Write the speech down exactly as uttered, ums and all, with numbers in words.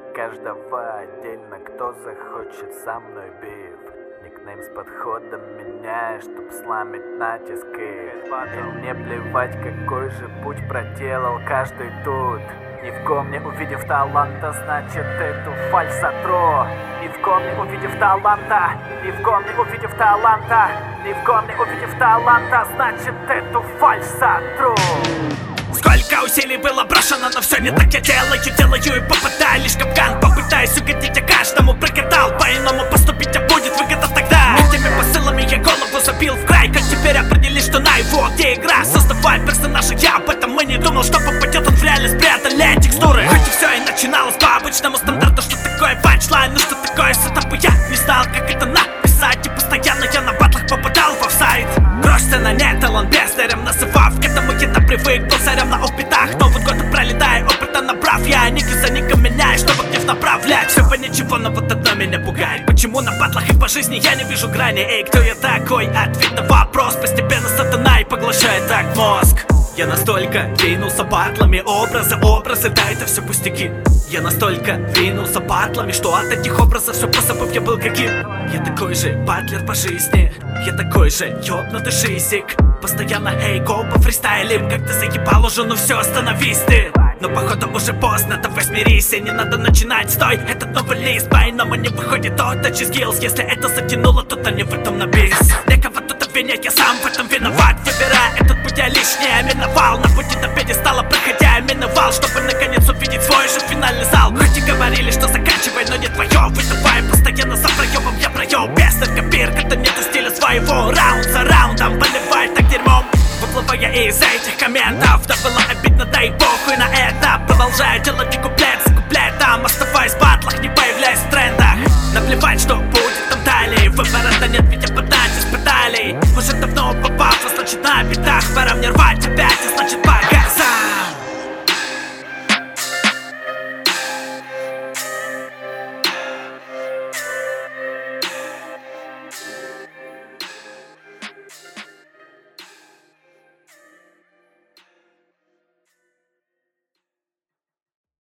каждого отдельно, кто захочет со мной бив. Никнейм с подходом меняешь, чтоб сломить натиски. И мне плевать, какой же путь проделал каждый тут. Ни в ком не увидев таланта, значит эту фальшь сотру. Ни в ком не увидев таланта, ни в ком не увидев таланта, ни в ком не увидев таланта, значит эту фальшь сотру. Сколько усилий было брошено, но все не так я делаю, делаю и попадаю лишь капкан. Попытаюсь угодить, я каждому прогадал. По-иному поступить, а будет выгода тогда. Этими посылами я голову забил в край. Как теперь определить, что на его где игра? Создавая персонажа, я об этом и не думал, что попадет он в реальность, преодолея текстуры. Хоть и все и начиналось по обычному стандарту. Что такое панчлайн, ну что такое сетап, я не знал, как это написать. И постоянно я на батлах попадал в офсайд. Грош-сцена не талант бездарем называв. К этому я-то привык, был царем на опытах. Новый год пролетая, опыта набрав. Я ник за ником меняю, чтобы гнев направлять. Все по ничего, но вот одно меня пугает. Почему на батлах и по жизни я не вижу грани? Эй, кто я такой? Ответ на вопрос. Постепенно сатана и поглощает так мозг. Я настолько двинулся батлами, образы, образы, да это все пустяки. Я настолько двинулся батлами, что от этих образов все позабыв я был каким. Я такой же батлер по жизни, я такой же ёбнутый шизик. Постоянно эй, гоу по фристайлим, как ты заебал уже, ну все, остановись ты. Но походу уже поздно, давай смирись, и не надо начинать, стой. Этот новый лист, по-иному не выходит от touch skills. Если это затянуло, то то не в этом на бис. Некого тут обвинять, я сам в этом виноват. Выбирая этот путь, я лишнее миновал. На пути до пьедестала, проходя, миновал, чтобы наконец увидеть свой же финальный зал. Хоть и говорили, что заканчивай, но не твое. Выдавай постоянно за проебом, я проеб. Без копирка, то нету стиля своего. Раунд за раундом, поливай так дерьмом. Выплывая из этих комментов, да было обидно, да и похуй на это. Продолжаю делать куплет.